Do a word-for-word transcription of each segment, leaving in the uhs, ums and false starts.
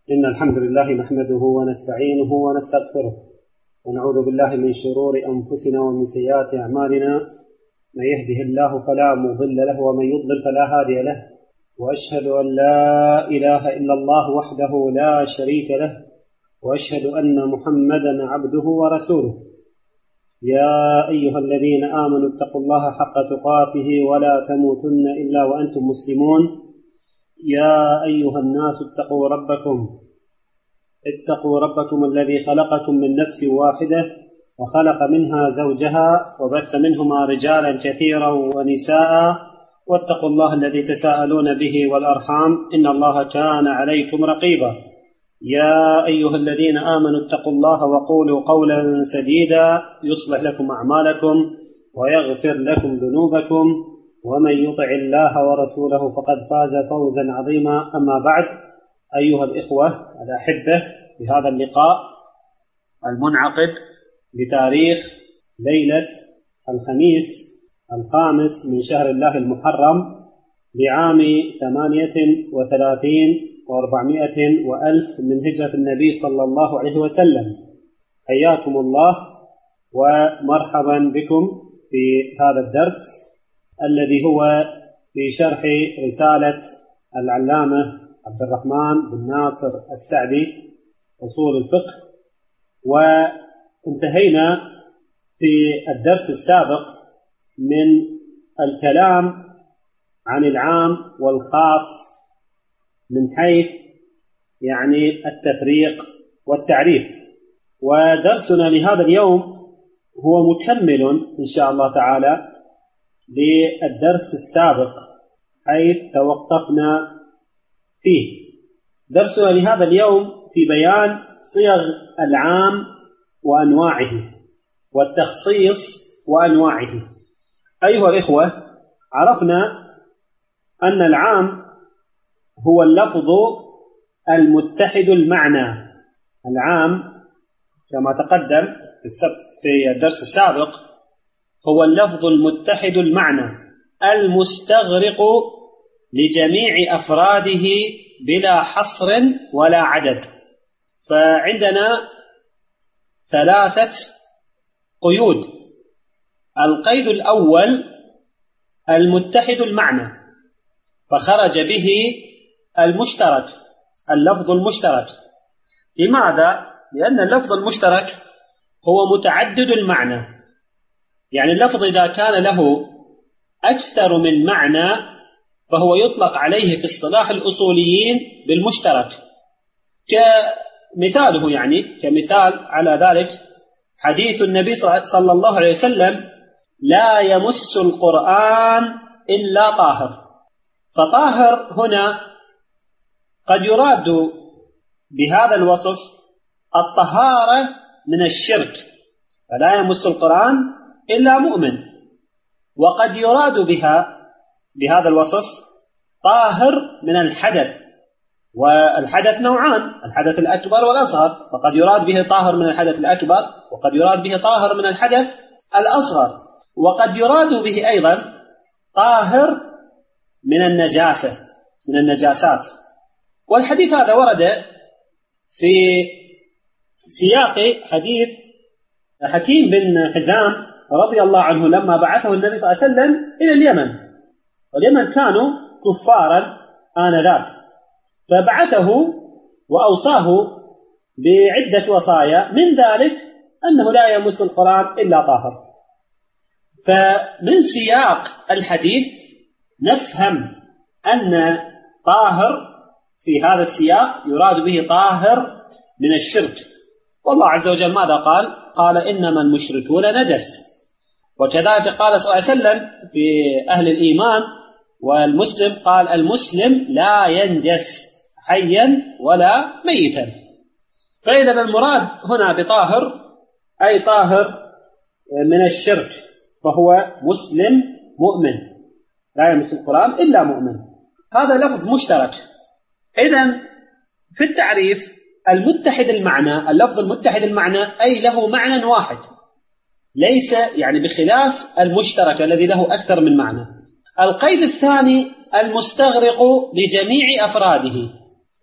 إن الحمد لله نحمده ونستعينه ونستغفره ونعوذ بالله من شرور أنفسنا ومن سيئات أعمالنا. من يهده الله فلا مضل له ومن يضلل فلا هادي له، وأشهد أن لا إله إلا الله وحده لا شريك له، وأشهد أن محمدا عبده ورسوله. يا أيها الذين آمنوا اتقوا الله حق تقاته ولا تموتن إلا وأنتم مسلمون. يا أيها الناس اتقوا ربكم اتقوا ربكم الذي خلقكم من نفس واحدة وخلق منها زوجها وبث منهما رجالا كثيرا ونساء، واتقوا الله الذي تساءلون به والأرحام إن الله كان عليكم رقيبا. يا أيها الذين آمنوا اتقوا الله وقولوا قولا سديدا يصلح لكم أعمالكم ويغفر لكم ذنوبكم، ومن يطع الله ورسوله فقد فاز فوزا عظيما. أما بعد، أيها الإخوة الأحبة، في هذا اللقاء المنعقد بتاريخ ليلة الخميس الخامس من شهر الله المحرم لعام ثمانية وثلاثين وأربعمائة وألف من هجرة النبي صلى الله عليه وسلم، حياكم الله ومرحبا بكم في هذا الدرس الذي هو في شرح رسالة العلامة عبد الرحمن بن ناصر السعدي أصول الفقه. وانتهينا في الدرس السابق من الكلام عن العام والخاص من حيث يعني التفريق والتعريف، ودرسنا لهذا اليوم هو مكمل إن شاء الله تعالى للدرس السابق حيث توقفنا فيه. درسنا لهذا اليوم في بيان صيغ العام وأنواعه والتخصيص وأنواعه. أيها الإخوة، عرفنا أن العام هو اللفظ المتحد المعنى. العام كما تقدم في الدرس السابق هو اللفظ المتحد المعنى المستغرق لجميع أفراده بلا حصر ولا عدد. فعندنا ثلاثة قيود. القيد الأول المتحد المعنى، فخرج به المشترك، اللفظ المشترك. لماذا؟ لأن اللفظ المشترك هو متعدد المعنى، يعني اللفظ إذا كان له أكثر من معنى فهو يطلق عليه في اصطلاح الأصوليين بالمشترك. كمثاله يعني كمثال على ذلك حديث النبي صلى الله عليه وسلم: لا يمس القرآن إلا طاهر. فطاهر هنا قد يراد بهذا الوصف الطهارة من الشرك، فلا يمس القرآن إلا مؤمن. وقد يراد بها بهذا الوصف طاهر من الحدث، والحدث نوعان: الحدث الأكبر والأصغر. فقد يراد به طاهر من الحدث الأكبر، وقد يراد به طاهر من الحدث الأصغر، وقد يراد به أيضا طاهر من النجاسة من النجاسات. والحديث هذا ورد في سياق حديث حكيم بن حزام رضي الله عنه لما بعثه النبي صلى الله عليه وسلم إلى اليمن، واليمن كانوا كفارا آنذاك، فبعثه وأوصاه بعدة وصايا، من ذلك أنه لا يمس القرآن إلا طاهر. فمن سياق الحديث نفهم أن طاهر في هذا السياق يراد به طاهر من الشرك. والله عز وجل ماذا قال؟ قال: إنما المشركون نجس. وكذلك قال صلى الله عليه وسلم في أهل الإيمان والمسلم، قال: المسلم لا ينجس حيا ولا ميتا. فإذا المراد هنا بطاهر أي طاهر من الشرك، فهو مسلم مؤمن، لا يمس القرآن إلا مؤمن. هذا لفظ مشترك. إذن في التعريف المتحد المعنى، اللفظ المتحد المعنى أي له معنى واحد، ليس يعني بخلاف المشترك الذي له أكثر من معنى. القيد الثاني المستغرق لجميع أفراده،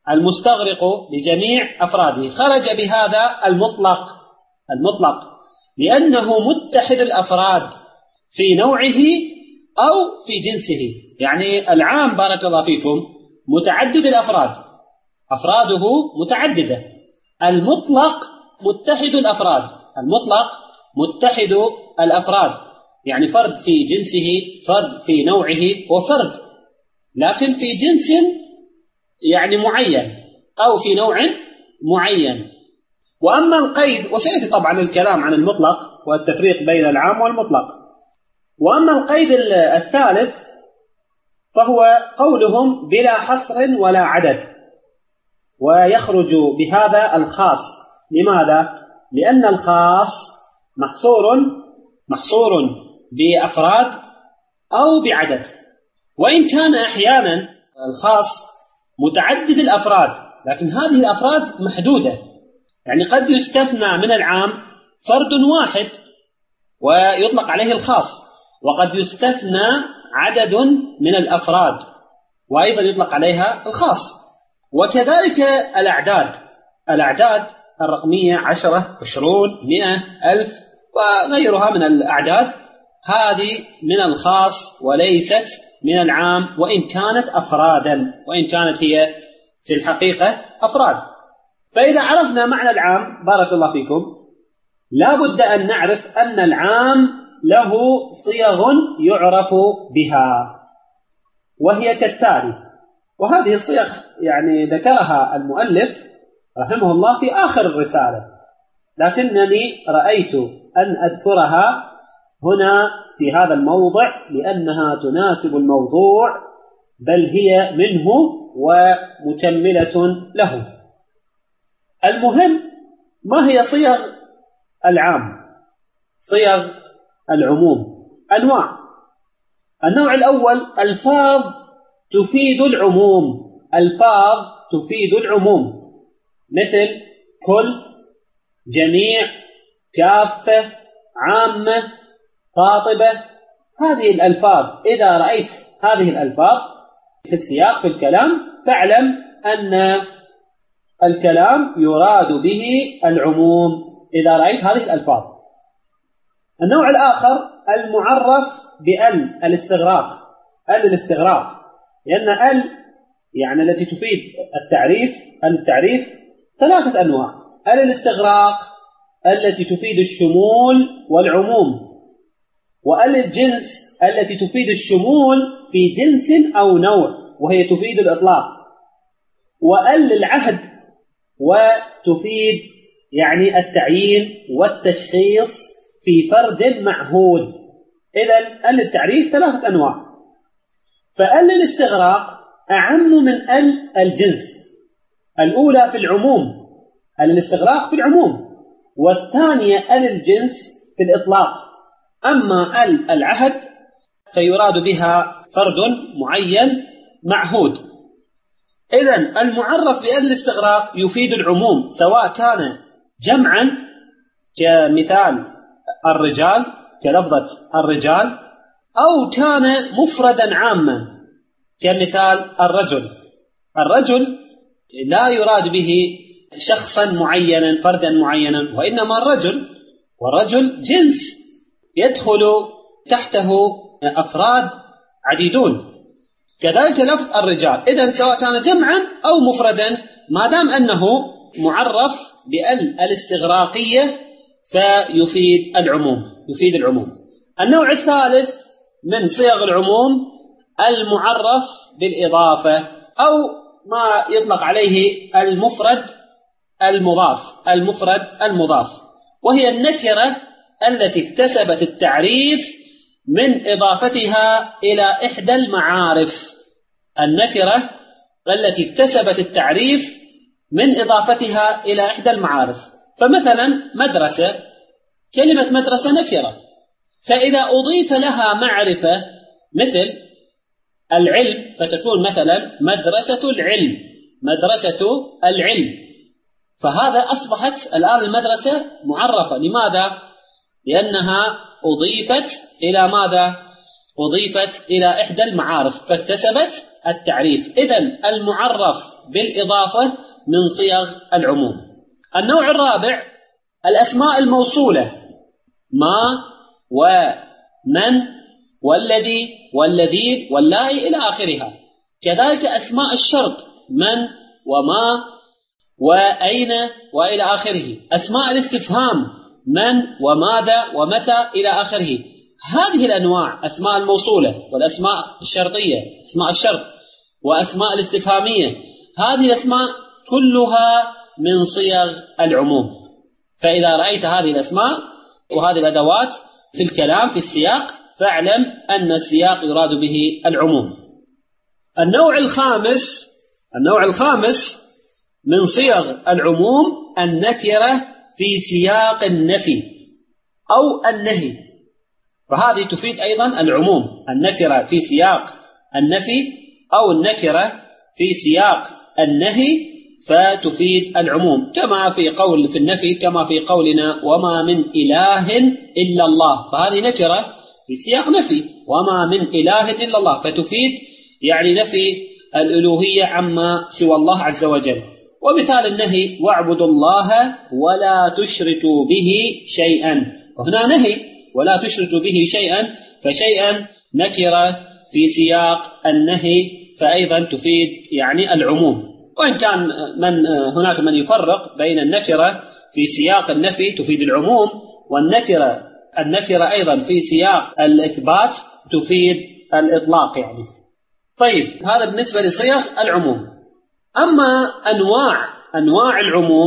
المستغرق لجميع أفراده، خرج بهذا المطلق المطلق لأنه متحد الأفراد في نوعه أو في جنسه. يعني العام بارك الله فيكم متعدد الأفراد، أفراده متعددة. المطلق متحد الأفراد، المطلق متحد الأفراد، يعني فرد في جنسه، فرد في نوعه، وفرد لكن في جنس يعني معين أو في نوع معين. وأما القيد، وسيأتي طبعا الكلام عن المطلق والتفريق بين العام والمطلق. وأما القيد الثالث فهو قولهم بلا حصر ولا عدد، ويخرج بهذا الخاص. لماذا؟ لأن الخاص محصور محصور بأفراد أو بعدد، وإن كان أحيانا الخاص متعدد الأفراد لكن هذه الأفراد محدودة. يعني قد يستثنى من العام فرد واحد ويطلق عليه الخاص، وقد يستثنى عدد من الأفراد وأيضا يطلق عليها الخاص. وكذلك الأعداد، الأعداد الرقمية عشرة، عشرون، مئة، ألف وغيرها من الأعداد، هذه من الخاص وليست من العام، وإن كانت أفرادا، وإن كانت هي في الحقيقة أفراد. فإذا عرفنا معنى العام بارك الله فيكم لا بد أن نعرف أن العام له صيغ يعرف بها، وهي كالتالي. وهذه الصيغ يعني ذكرها المؤلف رحمه الله في آخر الرسالة، لكنني رأيت أن أذكرها هنا في هذا الموضع لأنها تناسب الموضوع، بل هي منه ومكملة له. المهم، ما هي صيغ العام؟ صيغ العموم أنواع. النوع الأول ألفاظ تفيد العموم، ألفاظ تفيد العموم مثل كل، جميع، كافة، عامة، قاطبة. هذه الألفاظ إذا رأيت هذه الألفاظ في السياق في الكلام فاعلم أن الكلام يراد به العموم إذا رأيت هذه الألفاظ. النوع الآخر المعرف بأل الاستغراق، أل الاستغراق، لأن أل يعني التي تفيد التعريف، التعريف ثلاثة أنواع: أل الاستغراق التي تفيد الشمول والعموم، وأل الجنس التي تفيد الشمول في جنس أو نوع وهي تفيد الإطلاق، وأل العهد وتفيد يعني التعيين والتشخيص في فرد معهود. إذن أل التعريف ثلاثة أنواع. فأل الاستغراق أعم من أل الجنس، الأولى في العموم، أل الاستغراق في العموم، والثانية أل الجنس في الإطلاق. أما أل العهد فيراد بها فرد معين معهود. إذن المعرف بأل الاستغراق يفيد العموم سواء كان جمعا كمثال الرجال، كلفظة الرجال، أو كان مفردا عاما كمثال الرجل. الرجل لا يراد به شخصا معينا، فردا معينا، وإنما الرجل، والرجل جنس يدخل تحته أفراد عديدون. كذلك لفظ الرجال، إذن سواء كان جمعا أو مفردا ما دام أنه معرف بأل الاستغراقية فيفيد العموم، يفيد العموم. النوع الثالث من صيغ العموم المعرف بالإضافة، أو ما يطلق عليه المفرد المضاف، المفرد المضاف، وهي النكرة التي اكتسبت التعريف من إضافتها إلى إحدى المعارف. النكرة التي اكتسبت التعريف من إضافتها إلى إحدى المعارف. فمثلا مدرسة، كلمة مدرسة نكرة، فإذا أضيف لها معرفة مثل العلم فتكون مثلا مدرسة العلم، مدرسة العلم، فهذا أصبحت الآن المدرسة معرفة. لماذا؟ لأنها أضيفت إلى ماذا؟ أضيفت إلى إحدى المعارف فاكتسبت التعريف. إذن المعرف بالإضافة من صيغ العموم. النوع الرابع الأسماء الموصولة، ما ومن والذي والذين واللائي إلى آخرها. كذلك أسماء الشرط من وما وأين وإلى آخره. أسماء الاستفهام من وماذا ومتى إلى آخره. هذه الأنواع أسماء الموصولة والأسماء الشرطية، أسماء الشرط وأسماء الاستفهامية، هذه الأسماء كلها من صيغ العموم. فإذا رأيت هذه الأسماء وهذه الأدوات في الكلام في السياق فاعلم أن السياق يراد به العموم. النوع الخامس النوع الخامس من صيغ العموم النكرة في سياق النفي أو النهي، فهذه تفيد أيضا العموم. النكرة في سياق النفي أو النكرة في سياق النهي فتفيد العموم، كما في قول في النفي كما في قولنا وما من إله إلا الله، فهذه نكرة في سياق نفي، وما من إله إلا الله، فتفيد يعني نفي الألوهية عما سوى الله عز وجل. ومثال النهي واعبدوا الله ولا تشركوا به شيئا، فهنا نهي ولا تشركوا به شيئا، فشيئا نكرة في سياق النهي فأيضا تفيد يعني العموم. وإن كان من هناك من يفرق بين النكرة في سياق النفي تفيد العموم والنكرة النكرة أيضا في سياق الإثبات تفيد الإطلاق يعني. طيب هذا بالنسبة لصيغ العموم. أما أنواع أنواع العموم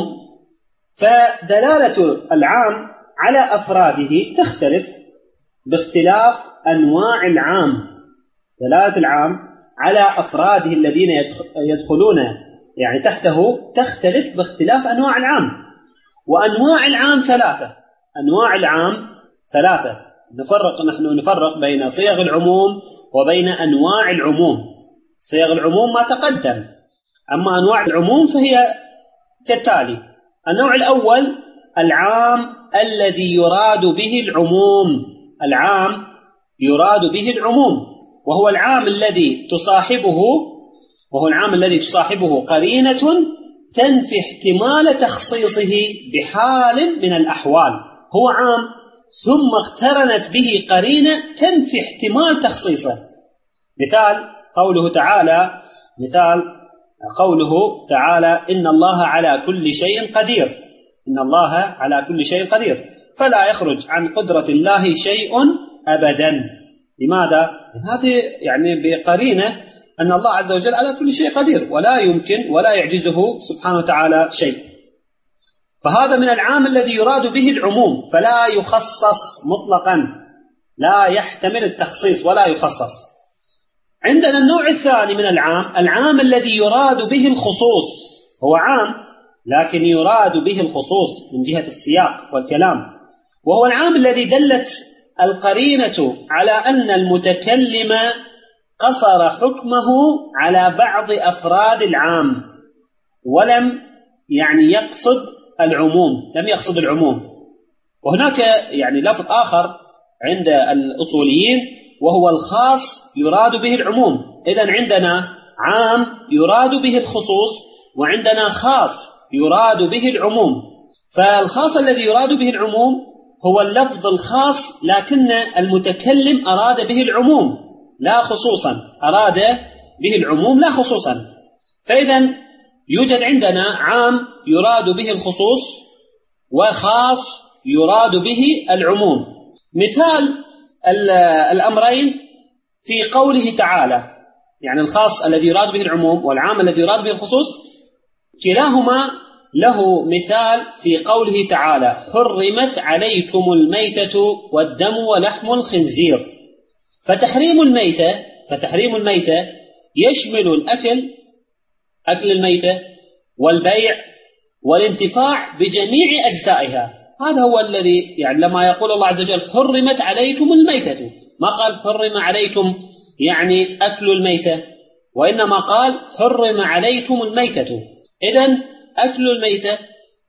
فدلالة العام على أفراده تختلف باختلاف أنواع العام. دلالة العام على أفراده الذين يدخلون يعني تحته تختلف باختلاف أنواع العام. وأنواع العام ثلاثة أنواع العام ثلاثة نفرق نحن نفرق بين صيغ العموم وبين أنواع العموم. صيغ العموم ما تقدم، أما أنواع العموم فهي كالتالي. النوع الأول العام الذي يراد به العموم العام يراد به العموم وهو العام الذي تصاحبه وهو العام الذي تصاحبه قرينة تنفي احتمال تخصيصه بحال من الأحوال. هو عام ثم اقترنت به قرينة تنفي احتمال تخصيصه. مثال قوله تعالى مثال قوله تعالى إن الله على كل شيء قدير إن الله على كل شيء قدير، فلا يخرج عن قدرة الله شيء أبدا. لماذا؟ هذه يعني بقرينة أن الله عز وجل على كل شيء قدير ولا يمكن ولا يعجزه سبحانه وتعالى شيء. فهذا من العام الذي يراد به العموم فلا يخصص مطلقا، لا يحتمل التخصيص ولا يخصص. عندنا النوع الثاني من العام العام الذي يراد به الخصوص. هو عام لكن يراد به الخصوص من جهة السياق والكلام، وهو العام الذي دلت القرينة على أن المتكلم قصر حكمه على بعض أفراد العام ولم يعني يقصد العموم لم يقصد العموم. وهناك يعني لفظ آخر عند الأصوليين وهو الخاص يراد به العموم. إذن عندنا عام يراد به الخصوص وعندنا خاص يراد به العموم. فالخاص الذي يراد به العموم هو اللفظ الخاص لكن المتكلم أراد به العموم لا خصوصا، أراد به العموم لا خصوصا. فإذن يوجد عندنا عام يراد به الخصوص وخاص يراد به العموم. مثال الأمرين في قوله تعالى يعني الخاص الذي يراد به العموم والعام الذي يراد به الخصوص كلاهما له مثال في قوله تعالى حرمت عليكم الميتة والدم ولحم الخنزير. فتحريم الميتة فتحريم الميتة يشمل الأكل أكل الميتة والبيع والانتفاع بجميع أجزائها. هذا هو الذي يعني لما يقول الله عز وجل حرمت عليكم الميتة ما قال حرم عليكم يعني أكل الميتة، وإنما قال حرم عليكم الميتة. إذن أكل الميتة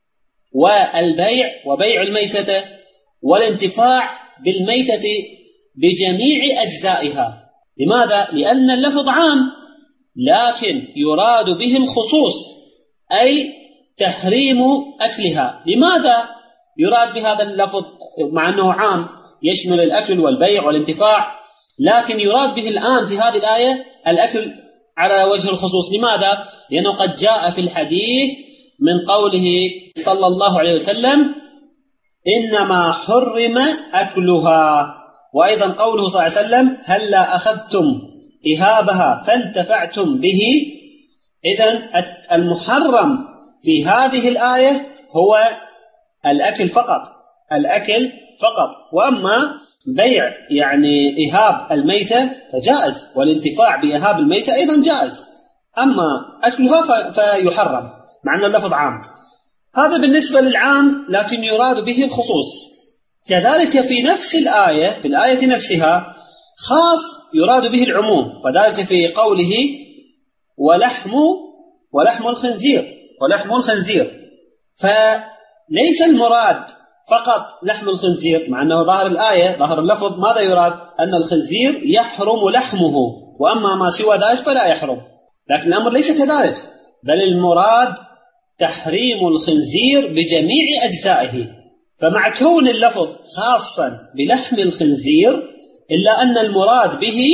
والبيع وبيع الميتة والانتفاع بالميتة بجميع أجزائها. لماذا؟ لأن اللفظ عام لكن يراد به الخصوص، أي تحريم أكلها. لماذا يراد بهذا اللفظ مع أنه عام يشمل الأكل والبيع والانتفاع، لكن يراد به الآن في هذه الآية الأكل على وجه الخصوص؟ لماذا؟ لأنه قد جاء في الحديث من قوله صلى الله عليه وسلم إنما حرم أكلها، وأيضا قوله صلى الله عليه وسلم هلا أخذتم إهابها فانتفعتم به. إذن المحرم في هذه الآية هو الأكل فقط، الأكل فقط. وأما بيع يعني إهاب الميتة فجائز، والانتفاع بإهاب الميتة أيضا جائز، أما أكلها فيحرم مع أن اللفظ عام. هذا بالنسبة للعام، لكن يراد به الخصوص. كذلك في نفس الآية، في الآية نفسها خاص يراد به العموم، وذلك في قوله ولحم ولحم الخنزير ولحم الخنزير. فليس المراد فقط لحم الخنزير، مع أنه ظاهر الآية ظاهر اللفظ ماذا يراد؟ أن الخنزير يحرم لحمه، وأما ما سوى ذلك فلا يحرم. لكن الأمر ليس كذلك، بل المراد تحريم الخنزير بجميع أجزائه. فمع كون اللفظ خاصا بلحم الخنزير إلا أن المراد به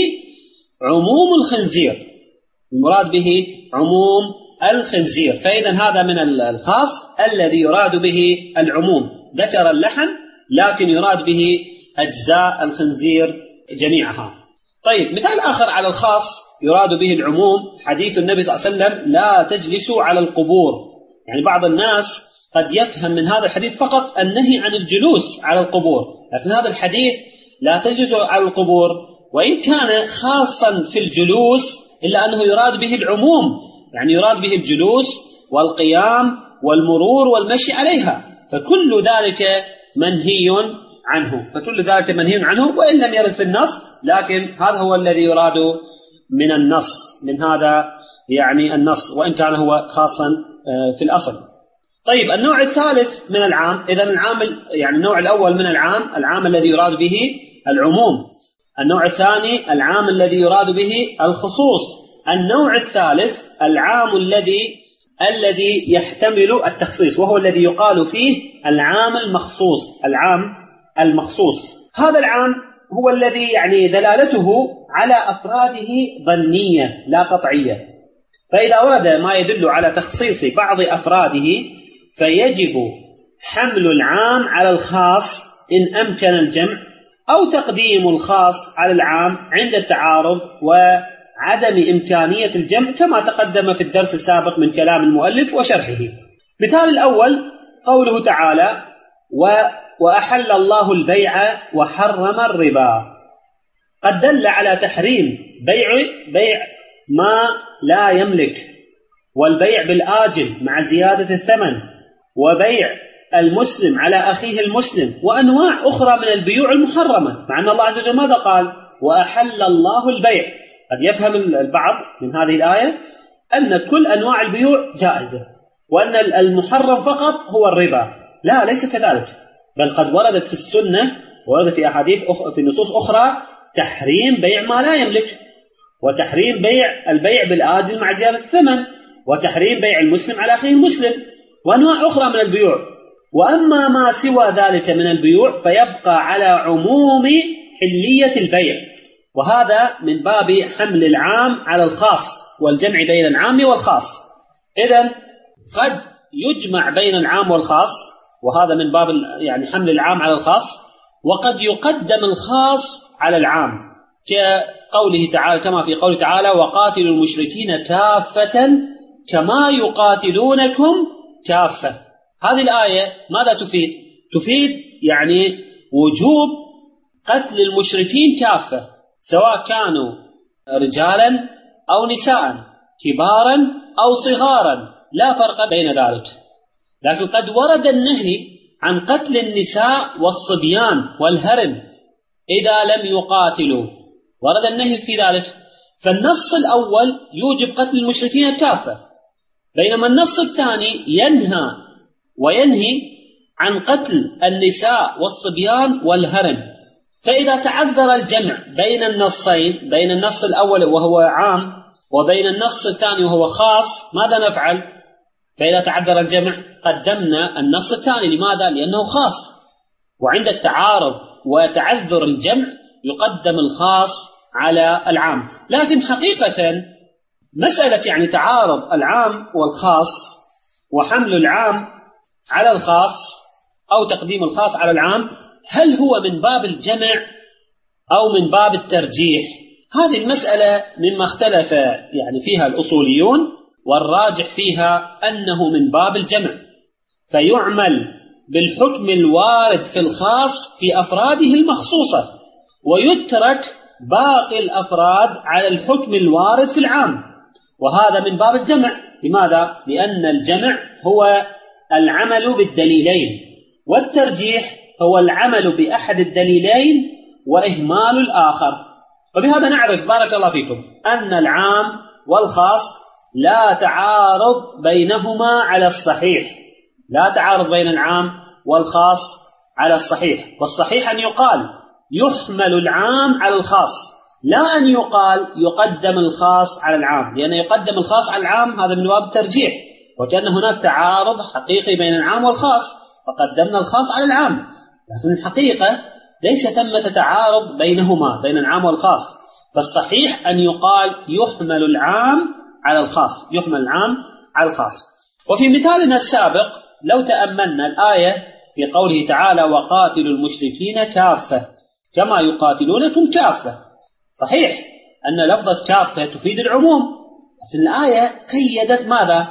عموم الخنزير، المراد به عموم الخنزير. فإذا هذا من الخاص الذي يراد به العموم، ذكر اللحم لكن يراد به أجزاء الخنزير جميعها. طيب، مثال آخر على الخاص يراد به العموم حديث النبي صلى الله عليه وسلم لا تجلسوا على القبور. يعني بعض الناس قد يفهم من هذا الحديث فقط النهي عن الجلوس على القبور، لكن هذا الحديث لا تجلسوا على القبور وإن كان خاصا في الجلوس إلا أنه يراد به العموم، يعني يراد به الجلوس والقيام والمرور والمشي عليها، فكل ذلك منهي عنه، فكل ذلك منهي عنه وإن لم يرد في النص، لكن هذا هو الذي يراد من النص، من هذا يعني النص، وإن كان هو خاصا في الأصل. طيب، النوع الثالث من العام، إذن العام يعني النوع الأول من العام العام الذي يراد به العموم، النوع الثاني العام الذي يراد به الخصوص، النوع الثالث العام الذي الذي يحتمل التخصيص، وهو الذي يقال فيه العام المخصوص. العام المخصوص هذا العام هو الذي يعني دلالته على أفراده ظنية لا قطعية، فإذا ورد ما يدل على تخصيص بعض أفراده فيجب حمل العام على الخاص إن أمكن الجمع، أو تقديم الخاص على العام عند التعارض وعدم إمكانية الجمع، كما تقدم في الدرس السابق من كلام المؤلف وشرحه. مثال الأول قوله تعالى وأحل الله البيع وحرم الربا، قد دل على تحريم بيع بيع ما لا يملك، والبيع بالآجل مع زيادة الثمن، وبيع المسلم على أخيه المسلم، وأنواع أخرى من البيوع المحرمة، مع أن الله عز وجل ماذا قال؟ وأحل الله البيع. قد يفهم البعض من هذه الآية أن كل أنواع البيوع جائزة، وأن المحرم فقط هو الربا. لا، ليس كذلك، بل قد وردت في السنة وردت في أحاديث أخ... في نصوص أخرى تحريم بيع ما لا يملك، وتحريم بيع البيع بالآجل مع زيادة الثمن، وتحريم بيع المسلم على أخيه المسلم، وأنواع أخرى من البيوع. وأما ما سوى ذلك من البيوع فيبقى على عموم حلية البيع، وهذا من باب حمل العام على الخاص والجمع بين العام والخاص. إذن قد يجمع بين العام والخاص، وهذا من باب يعني حمل العام على الخاص، وقد يقدم الخاص على العام، كقوله تعالى كما في قوله تعالى وقاتلوا المشركين كافة كما يقاتلونكم كافة. هذه الآية ماذا تفيد؟ تفيد يعني وجوب قتل المشركين كافة، سواء كانوا رجالا أو نساء، كبارا أو صغارا، لا فرق بين ذلك. لكن قد ورد النهي عن قتل النساء والصبيان والهرم إذا لم يقاتلوا، ورد النهي في ذلك. فالنص الأول يوجب قتل المشركين كافة، بينما النص الثاني ينهى وينهي عن قتل النساء والصبيان والهرم. فإذا تعذر الجمع بين النصين، بين النص الأول وهو عام وبين النص الثاني وهو خاص، ماذا نفعل؟ فإذا تعذر الجمع قدمنا النص الثاني. لماذا؟ لأنه خاص، وعند التعارض وتعذر الجمع يقدم الخاص على العام. لكن حقيقة مسألة يعني تعارض العام والخاص وحمل العام على الخاص أو تقديم الخاص على العام، هل هو من باب الجمع أو من باب الترجيح؟ هذه المسألة مما اختلف يعني فيها الأصوليون، والراجح فيها أنه من باب الجمع، فيعمل بالحكم الوارد في الخاص في أفراده المخصوصة، ويترك باقي الأفراد على الحكم الوارد في العام، وهذا من باب الجمع. لماذا؟ لأن الجمع هو العمل بالدليلين، والترجيح هو العمل بأحد الدليلين وإهمال الآخر. وبهذا نعرف بارك الله فيكم أن العام والخاص لا تعارض بينهما على الصحيح، لا تعارض بين العام والخاص على الصحيح. والصحيح أن يقال يحمل العام على الخاص، لا أن يقال يقدم الخاص على العام، لأن يقدم الخاص على العام هذا من باب الترجيح، وكأن هناك تعارض حقيقي بين العام والخاص فقدمنا الخاص على العام، لكن الحقيقة ليس ثمة تعارض بينهما بين العام والخاص. فالصحيح أن يقال يحمل العام على الخاص، يحمل العام على الخاص. وفي مثالنا السابق لو تأملنا الآية في قوله تعالى وقاتلوا المشركين كافة كما يقاتلونكم كافة، صحيح أن لفظة كافة تفيد العموم، لكن الآية قيدت ماذا؟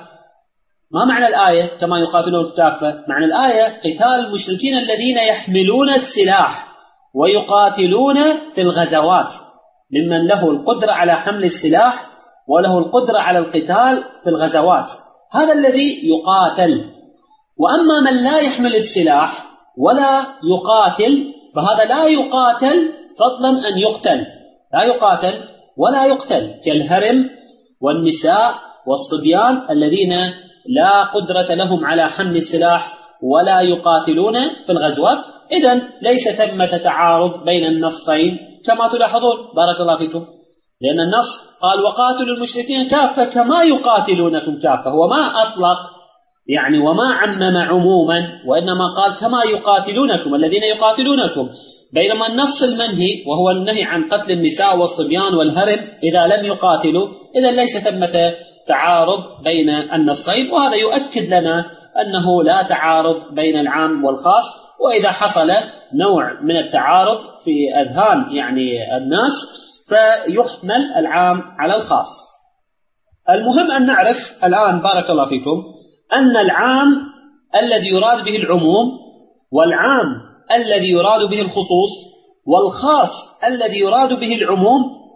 ما معنى الآية كما يقاتلون كافة؟ معنى الآية قتال المشركين الذين يحملون السلاح ويقاتلون في الغزوات، ممن له القدرة على حمل السلاح وله القدرة على القتال في الغزوات، هذا الذي يقاتل. وأما من لا يحمل السلاح ولا يقاتل فهذا لا يقاتل فضلا أن يقتل، لا يقاتل ولا يقتل، كالهرم والنساء والصبيان الذين لا قدرة لهم على حمل السلاح ولا يقاتلون في الغزوات. إذن ليس ثمة تعارض بين النصين كما تلاحظون بارك الله فيكم، لأن النص قال وقاتلوا المشركين كافة كما يقاتلونكم كافة، هو ما أطلق يعني وما عمم عموما، وإنما قال كما يقاتلونكم الذين يقاتلونكم، بينما النص المنهي وهو النهي عن قتل النساء والصبيان والهرم إذا لم يقاتلوا، إذا ليس ثمة تعارض بين النصين. وهذا يؤكد لنا أنه لا تعارض بين العام والخاص، وإذا حصل نوع من التعارض في أذهان يعني الناس فيحمل العام على الخاص. المهم أن نعرف الآن بارك الله فيكم أن العام الذي يراد به العموم، والعام الذي يراد به الخصوص، والخاص الذي يراد به العموم،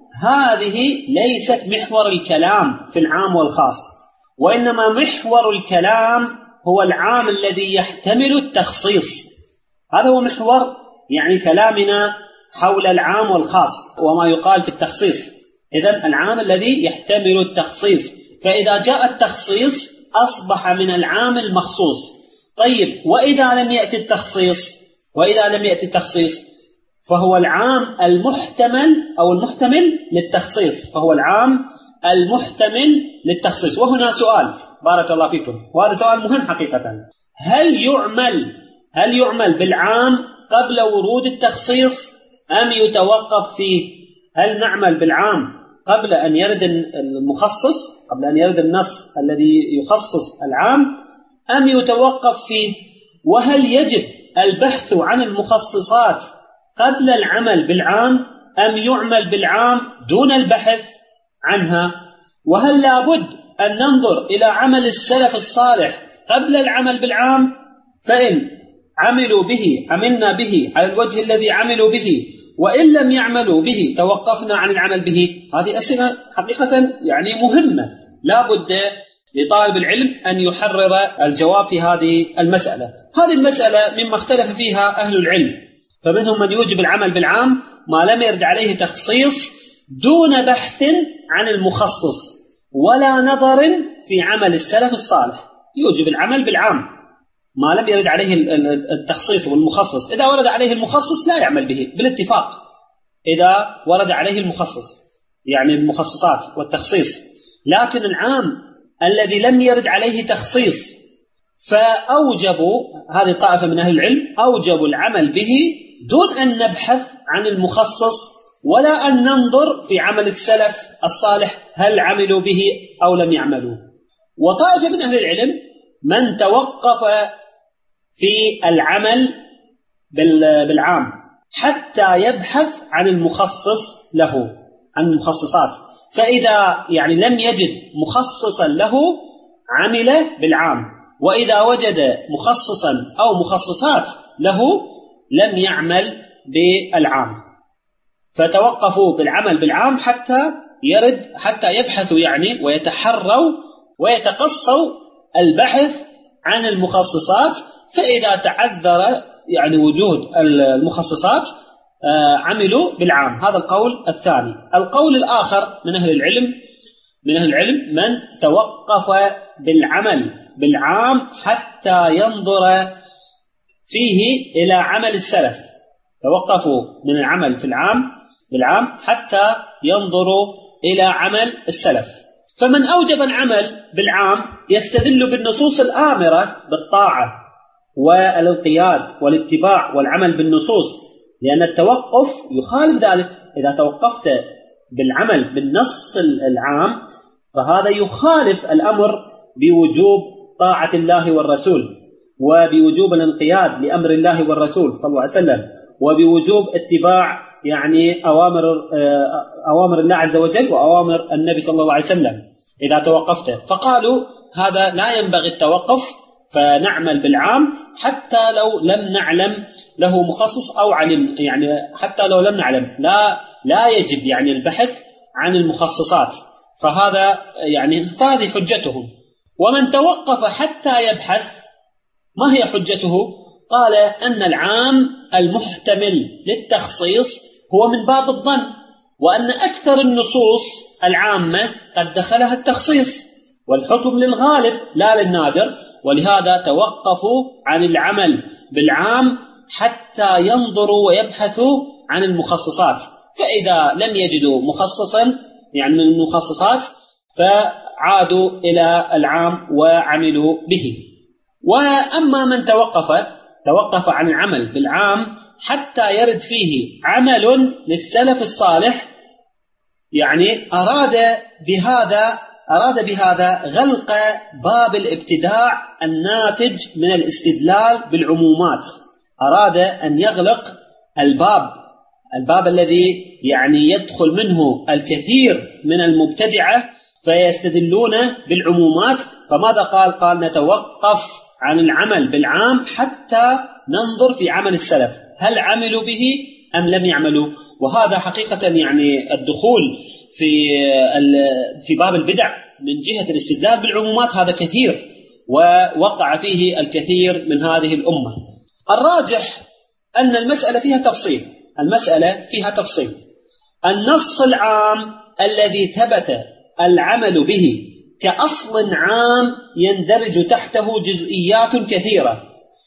هذه ليست محور الكلام في العام والخاص، وإنما محور الكلام هو العام الذي يحتمل التخصيص. هذا هو محور يعني كلامنا حول العام والخاص وما يقال في التخصيص. إذن العام الذي يحتمل التخصيص، فإذا جاء التخصيص أصبح من العام المخصوص. طيب وإذا لم يأتي التخصيص، وإذا لم يأتي التخصيص فهو العام المحتمل أو المحتمل للتخصيص، فهو العام المحتمل للتخصيص. وهنا سؤال بارك الله فيكم، وهذا سؤال مهم حقيقة، هل يعمل هل يعمل بالعام قبل ورود التخصيص أم يتوقف فيه؟ هل نعمل بالعام قبل أن يرد المخصص، قبل أن يرد النص الذي يخصص العام، أم يتوقف فيه؟ وهل يجب البحث عن المخصصات قبل العمل بالعام أم يعمل بالعام دون البحث عنها؟ وهل لابد أن ننظر إلى عمل السلف الصالح قبل العمل بالعام؟ فإن عملوا به عملنا به على الوجه الذي عملوا به، وإن لم يعملوا به توقفنا عن العمل به. هذه أسئلة حقيقة يعني مهمة، لا بد لطالب العلم أن يحرر الجواب في هذه المسألة. هذه المسألة مما اختلف فيها أهل العلم، فمنهم من يوجب العمل بالعام ما لم يرد عليه تخصيص دون بحث عن المخصص ولا نظر في عمل السلف الصالح، يوجب العمل بالعام ما لم يرد عليه التخصيص والمخصص. إذا ورد عليه المخصص لا يعمل به بالاتفاق، إذا ورد عليه المخصص يعني المخصصات والتخصيص. لكن العام الذي لم يرد عليه تخصيص فأوجبوا، هذه طائفة من أهل العلم أوجبوا العمل به دون أن نبحث عن المخصص ولا أن ننظر في عمل السلف الصالح هل عملوا به أو لم يعملوا. وطائفة من أهل العلم من توقف في العمل بالعام حتى يبحث عن المخصص له، عن المخصصات. فإذا يعني لم يجد مخصصا له عمل بالعام، وإذا وجد مخصصا أو مخصصات له لم يعمل بالعام. فتوقفوا بالعمل بالعام حتى يرد، حتى يبحثوا يعني ويتحروا ويتقصوا البحث عن المخصصات. فإذا تعذر يعني وجود المخصصات عملوا بالعام. هذا القول الثاني. القول الآخر من أهل العلم من أهل العلم من توقف بالعمل بالعام حتى ينظر فيه إلى عمل السلف. توقفوا من العمل في العام بالعام حتى ينظروا إلى عمل السلف. فمن أوجب العمل بالعام يستدل بالنصوص الآمرة بالطاعة والانقياد والاتباع والعمل بالنصوص، لأن التوقف يخالف ذلك. إذا توقفت بالعمل بالنص العام فهذا يخالف الأمر بوجوب طاعة الله والرسول، وبوجوب الانقياد لأمر الله والرسول صلى الله عليه وسلم، وبوجوب اتباع يعني أوامر أوامر الله عز وجل وأوامر النبي صلى الله عليه وسلم إذا توقفت. فقالوا هذا لا ينبغي التوقف، فنعمل بالعام حتى لو لم نعلم له مخصص أو علم، يعني حتى لو لم نعلم لا لا يجب يعني البحث عن المخصصات. فهذا يعني فهذه حجتهم. ومن توقف حتى يبحث ما هي حجته؟ قال أن العام المحتمل للتخصيص هو من باب الظن، وأن أكثر النصوص العامة قد دخلها التخصيص، والحكم للغالب لا للنادر. ولهذا توقفوا عن العمل بالعام حتى ينظروا ويبحثوا عن المخصصات. فإذا لم يجدوا مخصصا يعني من المخصصات فعادوا إلى العام وعملوا به. وأما من توقف توقف عن العمل بالعام حتى يرد فيه عمل للسلف الصالح، يعني أراد بهذا أراد بهذا غلق باب الابتداع الناتج من الاستدلال بالعمومات. أراد أن يغلق الباب الباب الذي يعني يدخل منه الكثير من المبتدعة فيستدلون بالعمومات. فماذا قال؟ قال نتوقف عن العمل بالعام حتى ننظر في عمل السلف هل عملوا به أم لم يعملوا. وهذا حقيقة يعني الدخول في في باب البدع من جهة الاستدلال بالعمومات هذا كثير، ووقع فيه الكثير من هذه الأمة. الراجح أن المسألة فيها تفصيل المسألة فيها تفصيل النص العام الذي ثبت العمل به كأصل عام يندرج تحته جزئيات كثيرة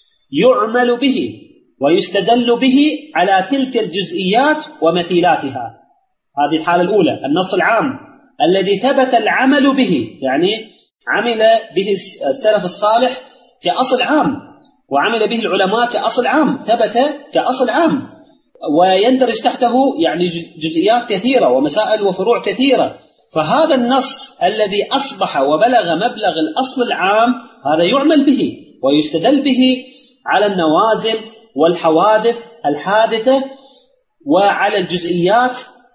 يعمل به ويستدل به على تلك الجزئيات ومثيلاتها. هذه الحالة الأولى. النص العام الذي ثبت العمل به يعني عمل به السلف الصالح كأصل عام، وعمل به العلماء كأصل عام، ثبت كأصل عام ويندرج تحته يعني جزئيات كثيرة ومسائل وفروع كثيرة. فهذا النص الذي أصبح وبلغ مبلغ الأصل العام هذا يعمل به ويستدل به على النوازل والحوادث الحادثة وعلى الجزئيات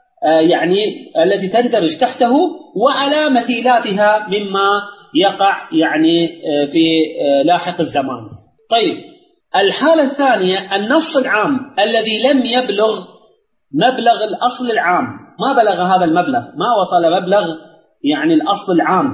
يعني التي تندرج تحته وعلى مثيلاتها مما يقع يعني في لاحق الزمان. طيب، الحالة الثانية النص العام الذي لم يبلغ مبلغ الأصل العام، ما بلغ هذا المبلغ، ما وصل مبلغ يعني الأصل العام،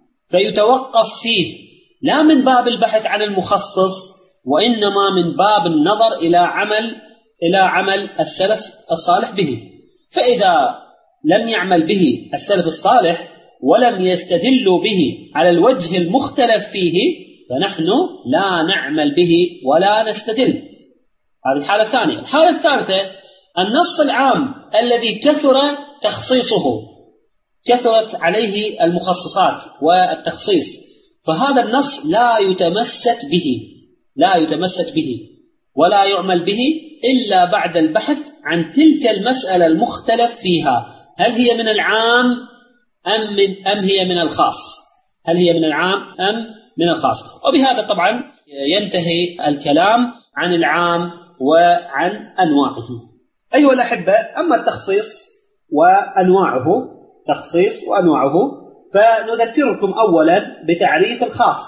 فيتوقف فيه لا من باب البحث عن المخصص وإنما من باب النظر إلى عمل إلى عمل السلف الصالح به. فإذا لم يعمل به السلف الصالح ولم يستدلوا به على الوجه المختلف فيه فنحن لا نعمل به ولا نستدل. هذه الحالة الثانية. الحالة الثالثة النص العام الذي كثر تخصيصه، كثرت عليه المخصصات والتخصيص، فهذا النص لا يتمسك به لا يتمسك به ولا يعمل به إلا بعد البحث عن تلك المسألة المختلف فيها، هل هي من العام أم, من أم هي من الخاص هل هي من العام أم من الخاص. وبهذا طبعا ينتهي الكلام عن العام وعن أنواعه. أيها الأحبة، أما التخصيص وأنواعه تخصيص وأنواعه فنذكركم أولا بتعريف الخاص.